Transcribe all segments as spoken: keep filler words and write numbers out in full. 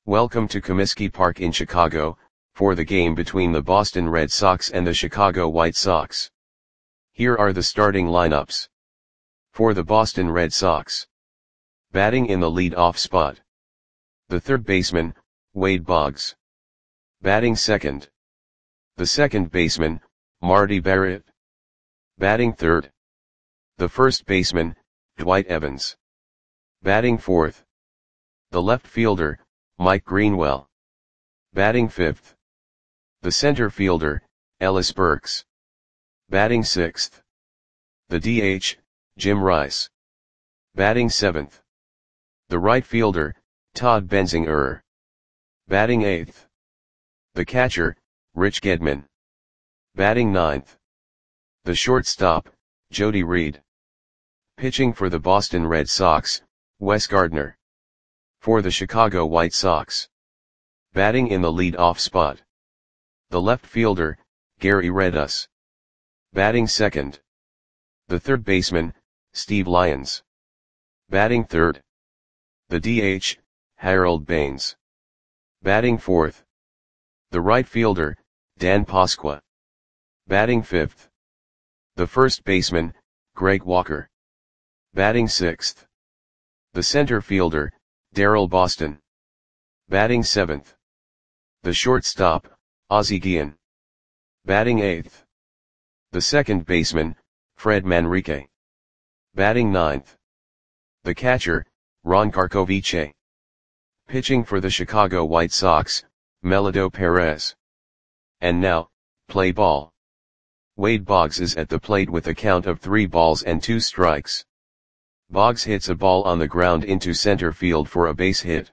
Welcome to Comiskey Park in Chicago, for the game between the Boston Red Sox and the Chicago White Sox. Here are the starting lineups. For the Boston Red Sox. Batting in the lead-off spot. The third baseman, Wade Boggs. Batting second. The second baseman, Marty Barrett. Batting third. The first baseman, Dwight Evans. Batting fourth. The left fielder, Mike Greenwell. Batting fifth. The center fielder, Ellis Burks. Batting sixth. The D H, Jim Rice. Batting seventh. The right fielder, Todd Benzinger. Batting eighth. The catcher, Rich Gedman. Batting ninth. The shortstop, Jody Reed. Pitching for the Boston Red Sox, Wes Gardner. For the Chicago White Sox. Batting in the lead-off spot. The left fielder, Gary Redus. Batting second. The third baseman, Steve Lyons. Batting third. The D H, Harold Baines. Batting fourth. The right fielder, Dan Pasqua. Batting fifth. The first baseman, Greg Walker. Batting sixth. The center fielder, Darrell Boston. Batting seventh. The shortstop, Ozzie Guillen. Batting eighth. The second baseman, Fred Manrique. Batting ninth. The catcher, Ron Karkovice. Pitching for the Chicago White Sox, Melido Perez. And now, play ball. Wade Boggs is at the plate with a count of three balls and two strikes. Boggs hits a ball on the ground into center field for a base hit.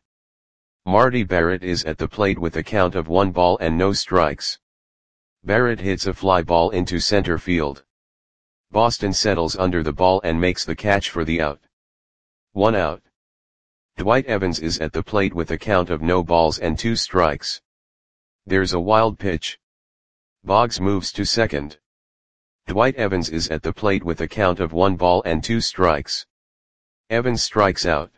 Marty Barrett is at the plate with a count of one ball and no strikes. Barrett hits a fly ball into center field. Boston settles under the ball and makes the catch for the out. One out. Dwight Evans is at the plate with a count of no balls and two strikes. There's a wild pitch. Boggs moves to second. Dwight Evans is at the plate with a count of one ball and two strikes. Evans strikes out.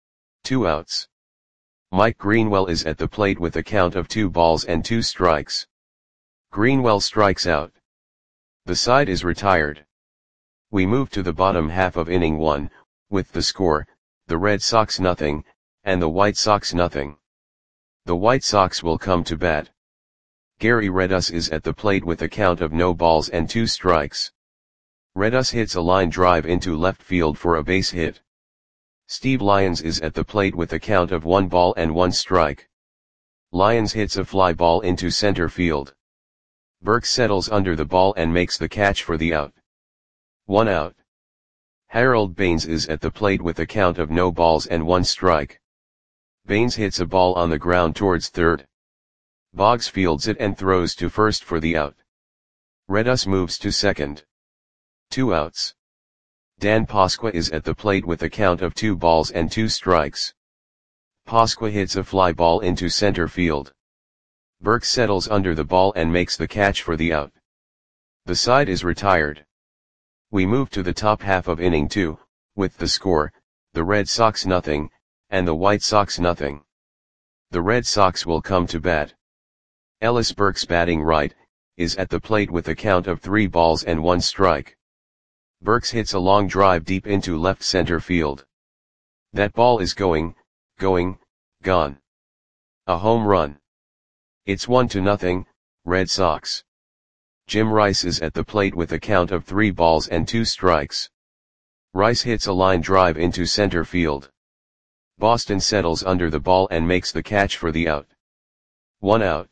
Two outs. Mike Greenwell is at the plate with a count of two balls and two strikes. Greenwell strikes out. The side is retired. We move to the bottom half of inning one, with the score, the Red Sox nothing, and the White Sox nothing. The White Sox will come to bat. Gary Redus is at the plate with a count of no balls and two strikes. Redus hits a line drive into left field for a base hit. Steve Lyons is at the plate with a count of one ball and one strike. Lyons hits a fly ball into center field. Burks settles under the ball and makes the catch for the out. One out. Harold Baines is at the plate with a count of no balls and one strike. Baines hits a ball on the ground towards third. Boggs fields it and throws to first for the out. Redus moves to second. Two outs. Dan Pasqua is at the plate with a count of two balls and two strikes. Pasqua hits a fly ball into center field. Burks settles under the ball and makes the catch for the out. The side is retired. We move to the top half of inning two, with the score, the Red Sox nothing, and the White Sox nothing. The Red Sox will come to bat. Ellis Burks batting right, is at the plate with a count of three balls and one strike. Burks hits a long drive deep into left center field. That ball is going, going, gone. A home run. It's one to nothing, Red Sox. Jim Rice is at the plate with a count of three balls and two strikes. Rice hits a line drive into center field. Boston settles under the ball and makes the catch for the out. One out.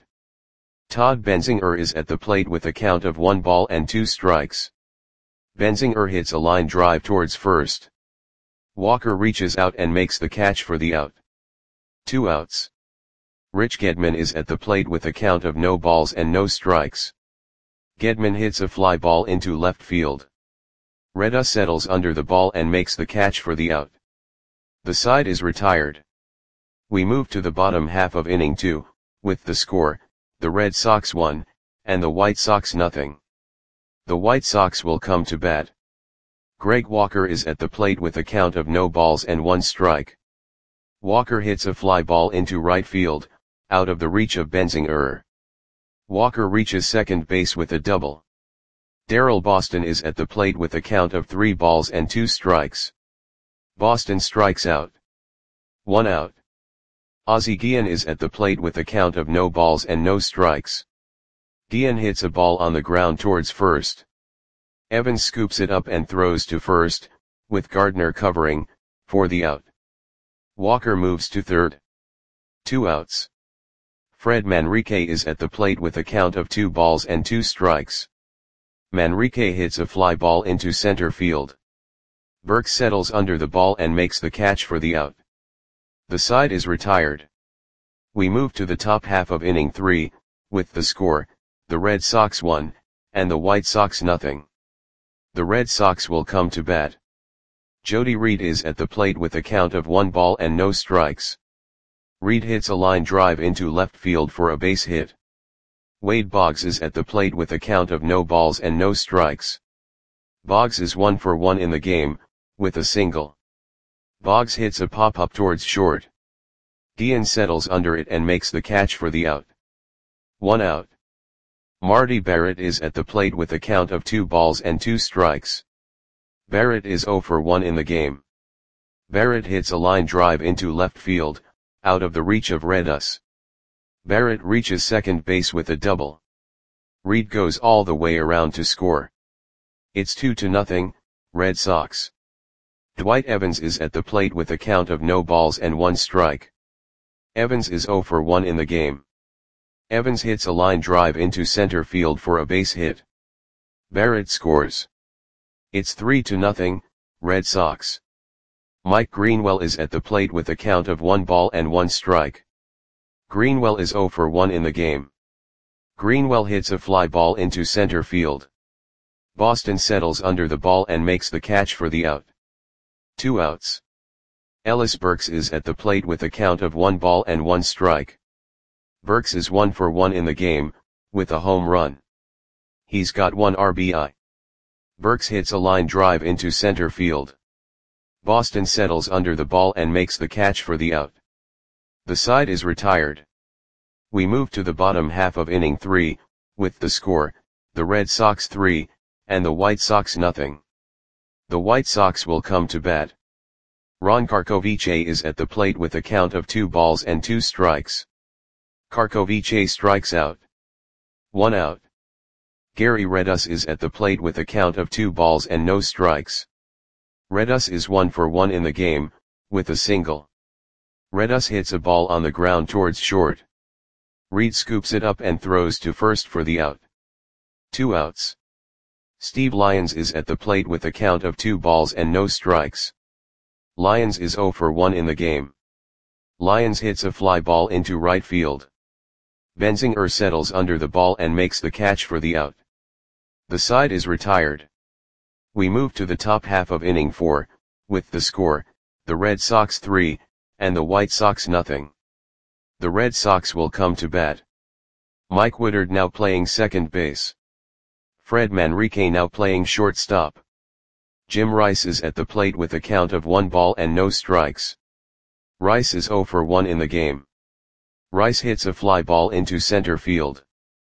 Todd Benzinger is at the plate with a count of one ball and two strikes. Benzinger hits a line drive towards first. Walker reaches out and makes the catch for the out. Two outs. Rich Gedman is at the plate with a count of no balls and no strikes. Gedman hits a fly ball into left field. Redus settles under the ball and makes the catch for the out. The side is retired. We move to the bottom half of inning two, with the score, the Red Sox one, and the White Sox nothing. The White Sox will come to bat. Greg Walker is at the plate with a count of no balls and one strike. Walker hits a fly ball into right field, out of the reach of Benzinger. Walker reaches second base with a double. Darryl Boston is at the plate with a count of three balls and two strikes. Boston strikes out. One out. Ozzie Guillen is at the plate with a count of no balls and no strikes. Guillen hits a ball on the ground towards first. Evans scoops it up and throws to first, with Gardner covering, for the out. Walker moves to third. Two outs. Fred Manrique is at the plate with a count of two balls and two strikes. Manrique hits a fly ball into center field. Burke settles under the ball and makes the catch for the out. The side is retired. We move to the top half of inning three, with the score, the Red Sox one, and the White Sox nothing. The Red Sox will come to bat. Jody Reed is at the plate with a count of one ball and no strikes. Reed hits a line drive into left field for a base hit. Wade Boggs is at the plate with a count of no balls and no strikes. Boggs is one for one in the game, with a single. Boggs hits a pop-up towards short. Guillen settles under it and makes the catch for the out. One out. Marty Barrett is at the plate with a count of two balls and two strikes. Barrett is zero for one in the game. Barrett hits a line drive into left field, out of the reach of Redus. Barrett reaches second base with a double. Reed goes all the way around to score. It's two to nothing, Red Sox. Dwight Evans is at the plate with a count of no balls and one strike. Evans is zero for one in the game. Evans hits a line drive into center field for a base hit. Barrett scores. It's three to nothing, Red Sox. Mike Greenwell is at the plate with a count of one ball and one strike. Greenwell is zero for one in the game. Greenwell hits a fly ball into center field. Boston settles under the ball and makes the catch for the out. Two outs. Ellis Burks is at the plate with a count of one ball and one strike. Burks is one for one in the game, with a home run. He's got one R B I. Burks hits a line drive into center field. Boston settles under the ball and makes the catch for the out. The side is retired. We move to the bottom half of inning three, with the score, the Red Sox three, and the White Sox nothing. The White Sox will come to bat. Ron Karkovice is at the plate with a count of two balls and two strikes. Karkovice strikes out. One out. Gary Redus is at the plate with a count of two balls and no strikes. Redus is one for one in the game, with a single. Redus hits a ball on the ground towards short. Reed scoops it up and throws to first for the out. Two outs. Steve Lyons is at the plate with a count of two balls and no strikes. Lyons is zero for one in the game. Lyons hits a fly ball into right field. Benzinger settles under the ball and makes the catch for the out. The side is retired. We move to the top half of inning four, with the score, the Red Sox three, and the White Sox nothing. The Red Sox will come to bat. Mike Woodard now playing second base. Fred Manrique now playing shortstop. Jim Rice is at the plate with a count of one ball and no strikes. Rice is zero for one in the game. Rice hits a fly ball into center field.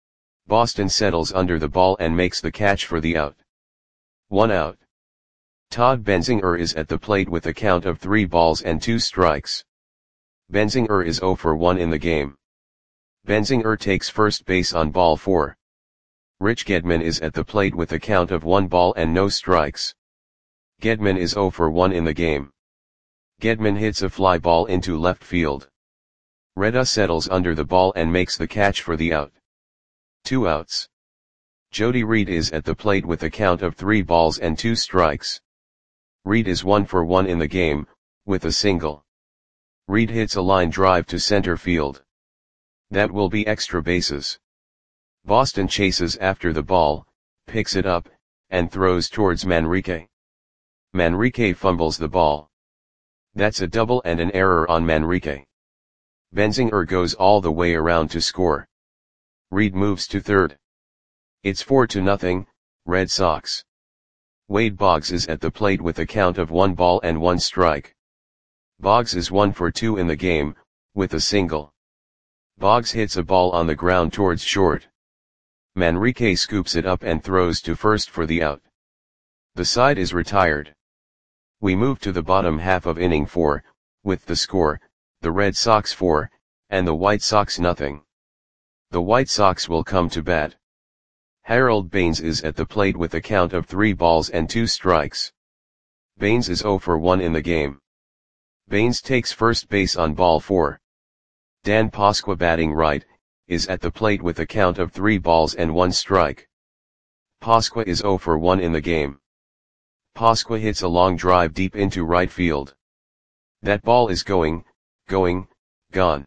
Boston settles under the ball and makes the catch for the out. One out. Todd Benzinger is at the plate with a count of three balls and two strikes. Benzinger is zero for one in the game. Benzinger takes first base on ball four. Rich Gedman is at the plate with a count of one ball and no strikes. Gedman is zero for one in the game. Gedman hits a fly ball into left field. Redus settles under the ball and makes the catch for the out. Two outs. Jody Reed is at the plate with a count of three balls and two strikes. Reed is one for one in the game, with a single. Reed hits a line drive to center field. That will be extra bases. Boston chases after the ball, picks it up, and throws towards Manrique. Manrique fumbles the ball. That's a double and an error on Manrique. Benzinger goes all the way around to score. Reed moves to third. It's four to nothing, Red Sox. Wade Boggs is at the plate with a count of one ball and one strike. Boggs is one for two in the game, with a single. Boggs hits a ball on the ground towards short. Manrique scoops it up and throws to first for the out. The side is retired. We move to the bottom half of inning four, with the score, the Red Sox four, and the White Sox nothing. The White Sox will come to bat. Harold Baines is at the plate with a count of three balls and two strikes. Baines is zero for one in the game. Baines takes first base on ball four. Dan Pasqua, batting right, is at the plate with a count of three balls and one strike. Pasqua is zero for one in the game. Pasqua hits a long drive deep into right field. That ball is going, going, gone.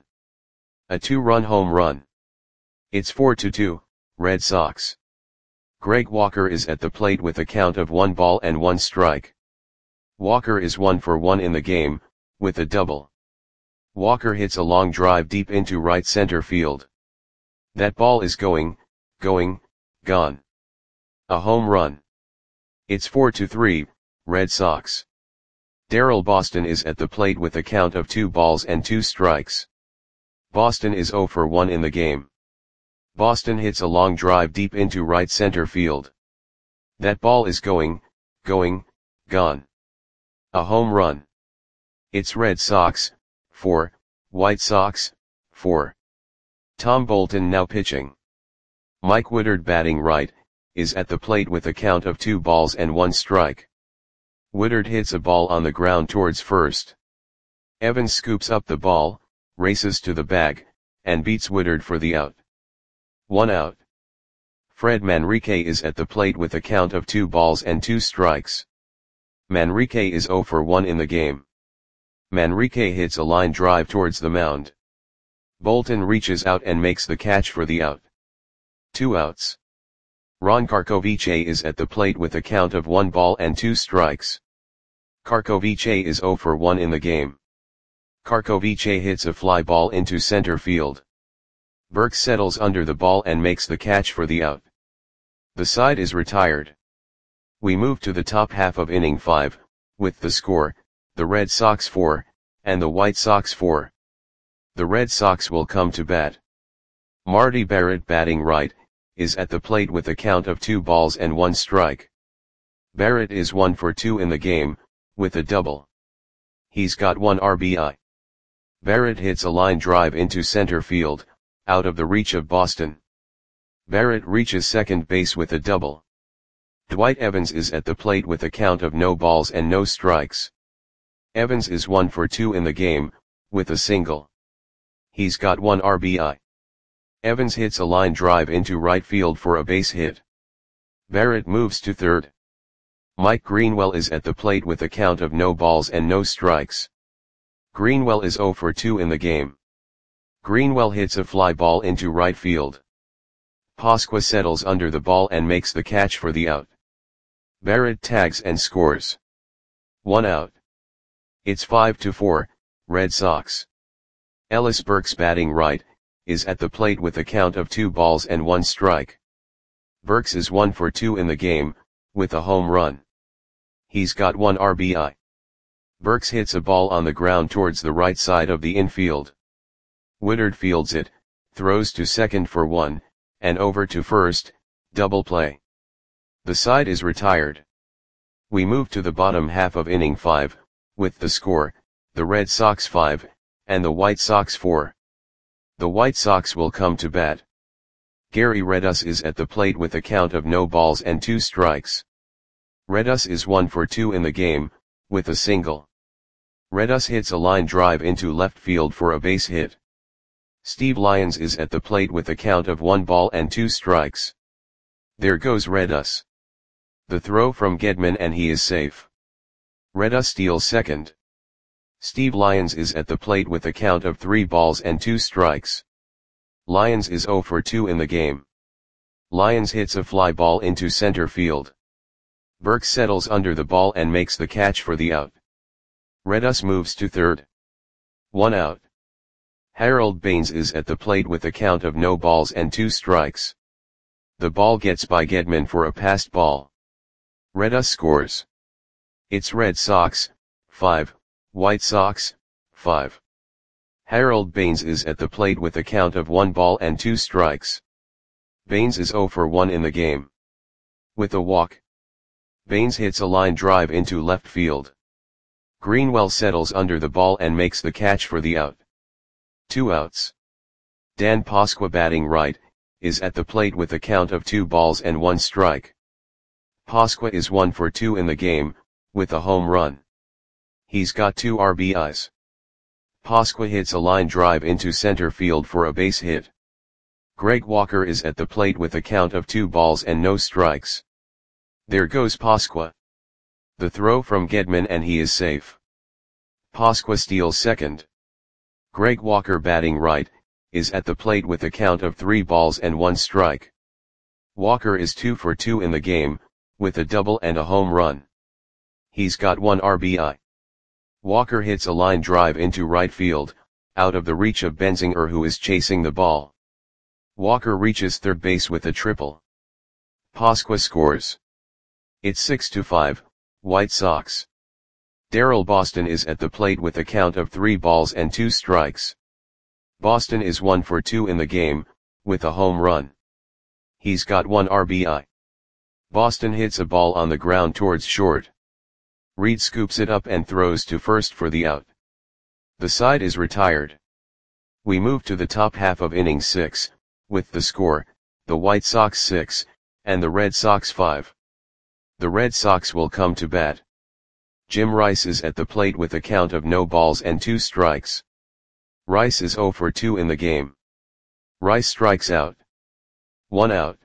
A two-run home run. It's four to two, Red Sox. Greg Walker is at the plate with a count of one ball and one strike. Walker is one for one in the game, with a double. Walker hits a long drive deep into right center field. That ball is going, going, gone. A home run. It's four to three, Red Sox. Daryl Boston is at the plate with a count of two balls and two strikes. Boston is zero for one in the game. Boston hits a long drive deep into right center field. That ball is going, going, gone. A home run. It's Red Sox, four, White Sox, four. Tom Bolton now pitching. Mike Woodard, batting right, is at the plate with a count of two balls and one strike. Woodard hits a ball on the ground towards first. Evans scoops up the ball, races to the bag, and beats Woodard for the out. One out. Fred Manrique is at the plate with a count of two balls and two strikes. Manrique is zero for one in the game. Manrique hits a line drive towards the mound. Bolton reaches out and makes the catch for the out. Two outs. Ron Karkovice is at the plate with a count of one ball and two strikes. Karkovice is zero for one in the game. Karkovice hits a fly ball into center field. Burke settles under the ball and makes the catch for the out. The side is retired. We move to the top half of inning five, with the score, the Red Sox four, and the White Sox four. The Red Sox will come to bat. Marty Barrett, batting right, is at the plate with a count of two balls and one strike. Barrett is one for two in the game, with a double. He's got one R B I. Barrett hits a line drive into center field, out of the reach of Boston. Barrett reaches second base with a double. Dwight Evans is at the plate with a count of no balls and no strikes. Evans is one for two in the game, with a single. He's got one R B I. Evans hits a line drive into right field for a base hit. Barrett moves to third. Mike Greenwell is at the plate with a count of no balls and no strikes. Greenwell is zero for two in the game. Greenwell hits a fly ball into right field. Pasqua settles under the ball and makes the catch for the out. Barrett tags and scores. One out. It's five to four, Red Sox. Ellis Burks, batting right, is at the plate with a count of two balls and one strike. Burks is one for two in the game, with a home run. He's got one R B I. Burks hits a ball on the ground towards the right side of the infield. Woodard fields it, throws to second for one, and over to first, double play. The side is retired. We move to the bottom half of inning five, with the score, the Red Sox five, and the White Sox four. The White Sox will come to bat. Gary Redus is at the plate with a count of no balls and two strikes. Redus is one for two in the game, with a single. Redus hits a line drive into left field for a base hit. Steve Lyons is at the plate with a count of one ball and two strikes. There goes Redus. The throw from Gedman and he is safe. Redus steals second. Steve Lyons is at the plate with a count of three balls and two strikes. Lyons is zero for two in the game. Lyons hits a fly ball into center field. Burke settles under the ball and makes the catch for the out. Redus moves to third. One out. Harold Baines is at the plate with a count of no balls and two strikes. The ball gets by Gedman for a passed ball. Redus scores. It's Red Sox, five, White Sox, five. Harold Baines is at the plate with a count of one ball and two strikes. Baines is zero for one in the game. With a walk, Baines hits a line drive into left field. Greenwell settles under the ball and makes the catch for the out. Two outs. Dan Pasqua, batting right, is at the plate with a count of two balls and one strike. Pasqua is one for two in the game, with a home run. He's got two R B Is. Pasqua hits a line drive into center field for a base hit. Greg Walker is at the plate with a count of two balls and no strikes. There goes Pasqua. The throw from Gedman and he is safe. Pasqua steals second. Greg Walker, batting right, is at the plate with a count of three balls and one strike. Walker is two for two in the game, with a double and a home run. He's got one R B I. Walker hits a line drive into right field, out of the reach of Benzinger, who is chasing the ball. Walker reaches third base with a triple. Pasqua scores. It's six to five, White Sox. Darrell Boston is at the plate with a count of three balls and two strikes. Boston is one for two in the game, with a home run. He's got one R B I. Boston hits a ball on the ground towards short. Reed scoops it up and throws to first for the out. The side is retired. We move to the top half of inning six, with the score, the White Sox six, and the Red Sox five. The Red Sox will come to bat. Jim Rice is at the plate with a count of no balls and two strikes. Rice is zero for two in the game. Rice strikes out. One out.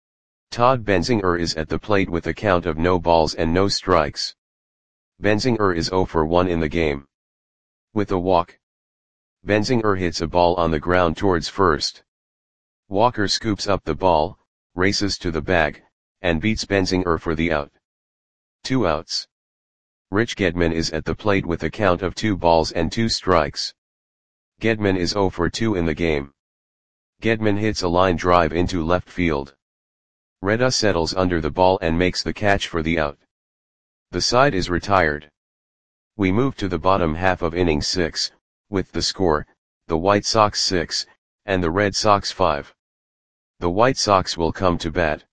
Todd Benzinger is at the plate with a count of no balls and no strikes. Benzinger is zero for one in the game. With a walk, Benzinger hits a ball on the ground towards first. Walker scoops up the ball, races to the bag, and beats Benzinger for the out. Two outs. Rich Gedman is at the plate with a count of two balls and two strikes. Gedman is zero for two in the game. Gedman hits a line drive into left field. Reda settles under the ball and makes the catch for the out. The side is retired. We move to the bottom half of inning six, with the score, the White Sox six, and the Red Sox five. The White Sox will come to bat.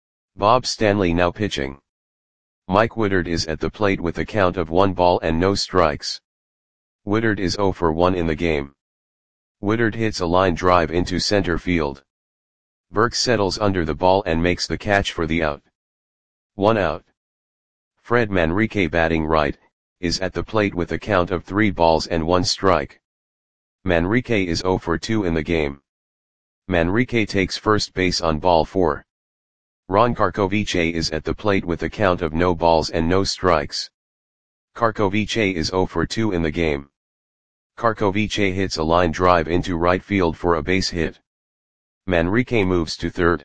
Bob Stanley now pitching. Mike Woodard is at the plate with a count of one ball and no strikes. Woodard is zero for one in the game. Woodard hits a line drive into center field. Burke settles under the ball and makes the catch for the out. One out. Fred Manrique, batting right, is at the plate with a count of three balls and one strike. Manrique is zero for two in the game. Manrique takes first base on ball four. Ron Karkovice is at the plate with a count of no balls and no strikes. Karkovice is zero for two in the game. Karkovice hits a line drive into right field for a base hit. Manrique moves to third.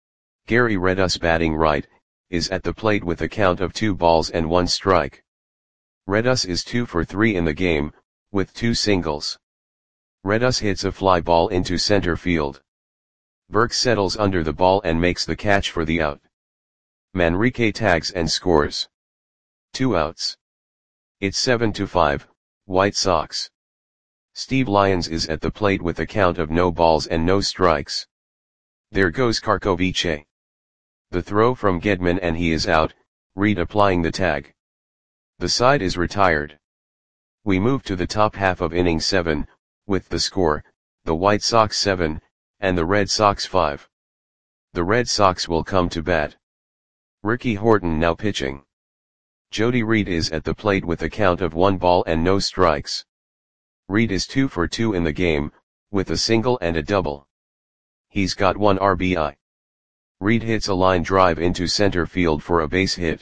Gary Redus, batting right, is at the plate with a count of two balls and one strike. Redus is two for three in the game, with two singles. Redus hits a fly ball into center field. Burke settles under the ball and makes the catch for the out. Manrique tags and scores. Two outs. It's seven to five, White Sox. Steve Lyons is at the plate with a count of no balls and no strikes. There goes Karkovice. The throw from Gedman and he is out, Reed applying the tag. The side is retired. We move to the top half of inning seven, with the score, the White Sox seven, and the Red Sox five. The Red Sox will come to bat. Ricky Horton now pitching. Jody Reed is at the plate with a count of one ball and no strikes. Reed is two for two in the game, with a single and a double. He's got one R B I. Reed hits a line drive into center field for a base hit.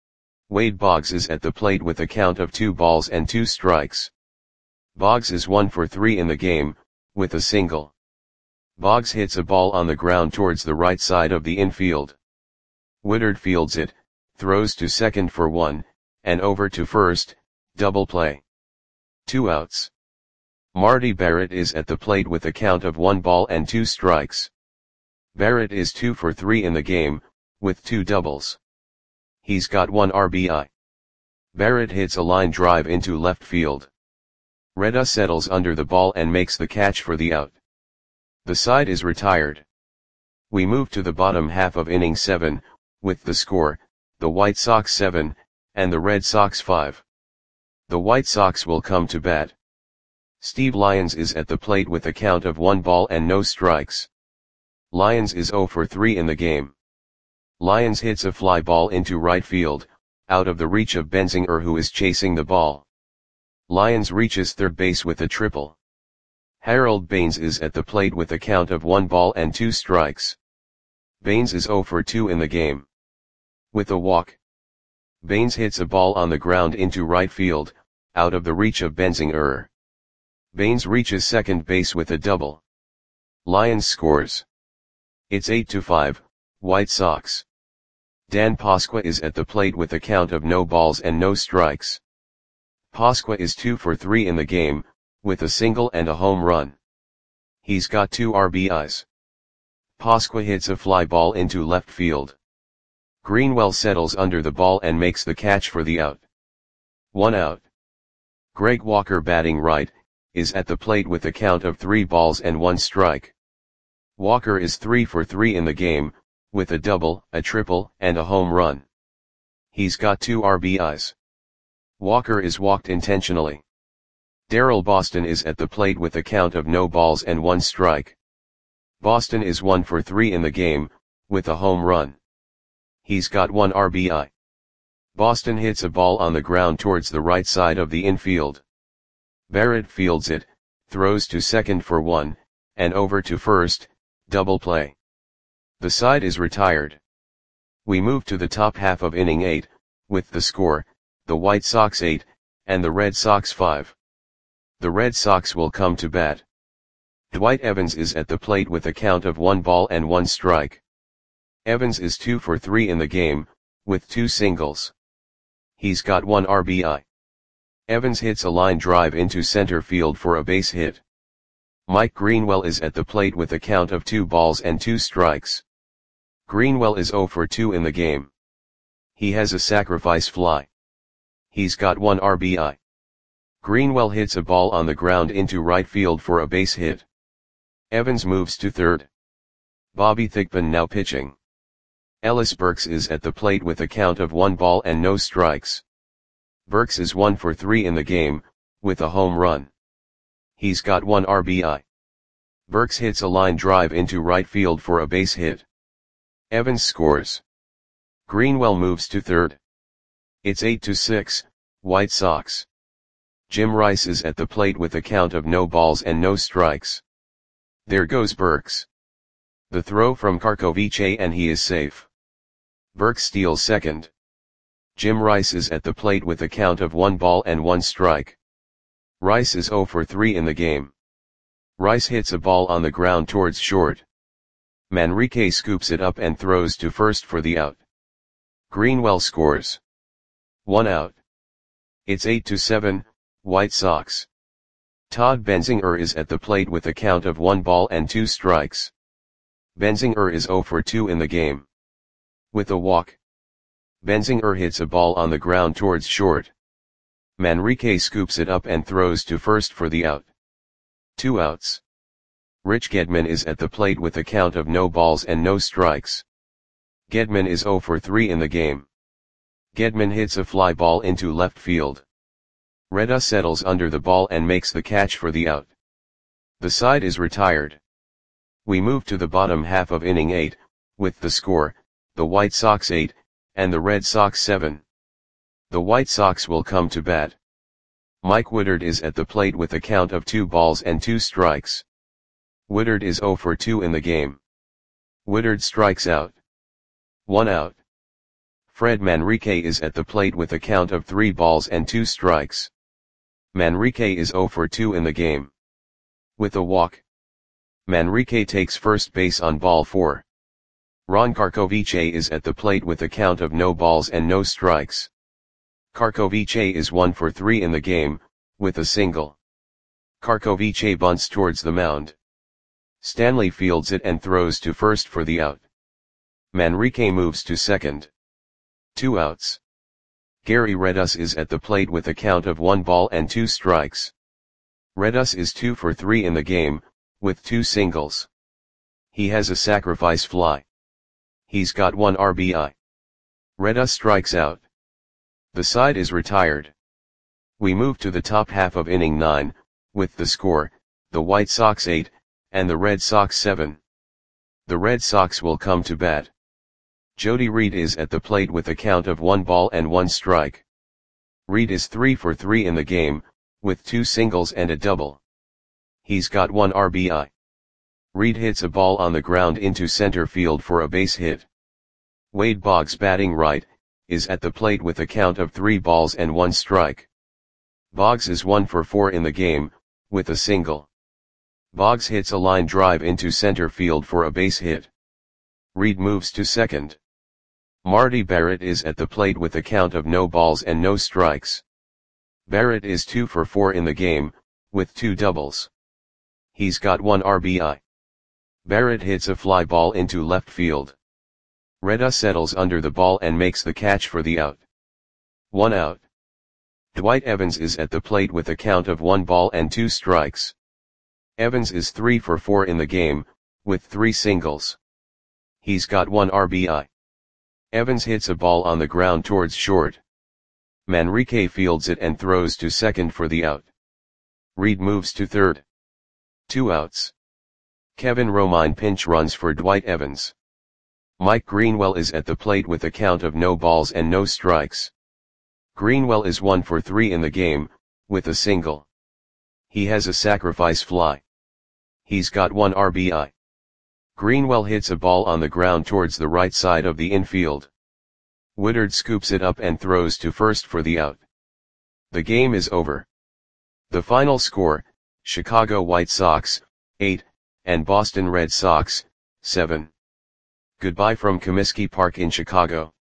Wade Boggs is at the plate with a count of two balls and two strikes. Boggs is one for three in the game, with a single. Boggs hits a ball on the ground towards the right side of the infield. Woodard fields it, throws to second for one, and over to first, double play. Two outs. Marty Barrett is at the plate with a count of one ball and two strikes. Barrett is two for three in the game, with two doubles. He's got one R B I. Barrett hits a line drive into left field. Reda settles under the ball and makes the catch for the out. The side is retired. We move to the bottom half of inning seven, with the score, the White Sox seven, and the Red Sox five. The White Sox will come to bat. Steve Lyons is at the plate with a count of one ball and no strikes. Lyons is oh for three in the game. Lyons hits a fly ball into right field, out of the reach of Benzinger, who is chasing the ball. Lyons reaches third base with a triple. Harold Baines is at the plate with a count of one ball and two strikes. Baines is oh for two in the game. With a walk, Baines hits a ball on the ground into right field, out of the reach of Benzinger. Baines reaches second base with a double. Lyons scores. It's eight to five, White Sox. Dan Pasqua is at the plate with a count of no balls and no strikes. Pasqua is two for three in the game, with a single and a home run. He's got two R B Is. Pasqua hits a fly ball into left field. Greenwell settles under the ball and makes the catch for the out. One out. Greg Walker, batting right, is at the plate with a count of three balls and one strike. Walker is three for three in the game, with a double, a triple, and a home run. He's got two R B Is. Walker is walked intentionally. Darrell Boston is at the plate with a count of no balls and one strike. Boston is one for three in the game, with a home run. He's got one R B I. Boston hits a ball on the ground towards the right side of the infield. Barrett fields it, throws to second for one, and over to first, double play. The side is retired. We move to the top half of inning eight, with the score, the White Sox eight, and the Red Sox five. The Red Sox will come to bat. Dwight Evans is at the plate with a count of one ball and one strike. Evans is two for three in the game, with two singles. He's got one R B I. Evans hits a line drive into center field for a base hit. Mike Greenwell is at the plate with a count of two balls and two strikes. Greenwell is oh for two in the game. He has a sacrifice fly. He's got one R B I. Greenwell hits a ball on the ground into right field for a base hit. Evans moves to third. Bobby Thigpen now pitching. Ellis Burks is at the plate with a count of one ball and no strikes. Burks is one for three in the game, with a home run. He's got one R B I. Burks hits a line drive into right field for a base hit. Evans scores. Greenwell moves to third. It's eight to six, White Sox. Jim Rice is at the plate with a count of no balls and no strikes. There goes Burks. The throw from Karkovice and he is safe. Burks steals second. Jim Rice is at the plate with a count of one ball and one strike. Rice is oh for three in the game. Rice hits a ball on the ground towards short. Manrique scoops it up and throws to first for the out. Greenwell scores. One out. It's eight to seven, White Sox. Todd Benzinger is at the plate with a count of one ball and two strikes. Benzinger is oh for two in the game. With a walk, Benzinger hits a ball on the ground towards short. Manrique scoops it up and throws to first for the out. Two outs. Rich Gedman is at the plate with a count of no balls and no strikes. Gedman is oh for three in the game. Gedman hits a fly ball into left field. Reda settles under the ball and makes the catch for the out. The side is retired. We move to the bottom half of inning eight, with the score, the White Sox eight, and the Red Sox seven. The White Sox will come to bat. Mike Woodard is at the plate with a count of two balls and two strikes. Woodard is oh for two in the game. Woodard strikes out. One out. Fred Manrique is at the plate with a count of three balls and two strikes. Manrique is oh for two in the game. With a walk, Manrique takes first base on ball four. Ron Karkovice is at the plate with a count of no balls and no strikes. Karkovice is one for three in the game, with a single. Karkovice bunts towards the mound. Stanley fields it and throws to first for the out. Manrique moves to second. Two outs. Gary Redus is at the plate with a count of one ball and two strikes. Redus is two for three in the game, with two singles. He has a sacrifice fly. He's got one R B I. Redus strikes out. The side is retired. We move to the top half of inning nine, with the score, the White Sox eight, and the Red Sox seven. The Red Sox will come to bat. Jody Reed is at the plate with a count of one ball and one strike. Reed is three for three in the game, with two singles and a double. He's got one R B I. Reed hits a ball on the ground into center field for a base hit. Wade Boggs, batting right, is at the plate with a count of three balls and one strike. Boggs is one for four in the game, with a single. Boggs hits a line drive into center field for a base hit. Reed moves to second. Marty Barrett is at the plate with a count of no balls and no strikes. Barrett is two for four in the game, with two doubles. He's got one R B I. Barrett hits a fly ball into left field. Redus settles under the ball and makes the catch for the out. One out. Dwight Evans is at the plate with a count of one ball and two strikes. Evans is three for four in the game, with three singles. He's got one R B I. Evans hits a ball on the ground towards short. Manrique fields it and throws to second for the out. Reed moves to third. Two outs. Kevin Romine pinch runs for Dwight Evans. Mike Greenwell is at the plate with a count of no balls and no strikes. Greenwell is one for three in the game, with a single. He has a sacrifice fly. He's got one R B I. Greenwell hits a ball on the ground towards the right side of the infield. Woodard scoops it up and throws to first for the out. The game is over. The final score, Chicago White Sox, eight, and Boston Red Sox, seven. Goodbye from Comiskey Park in Chicago.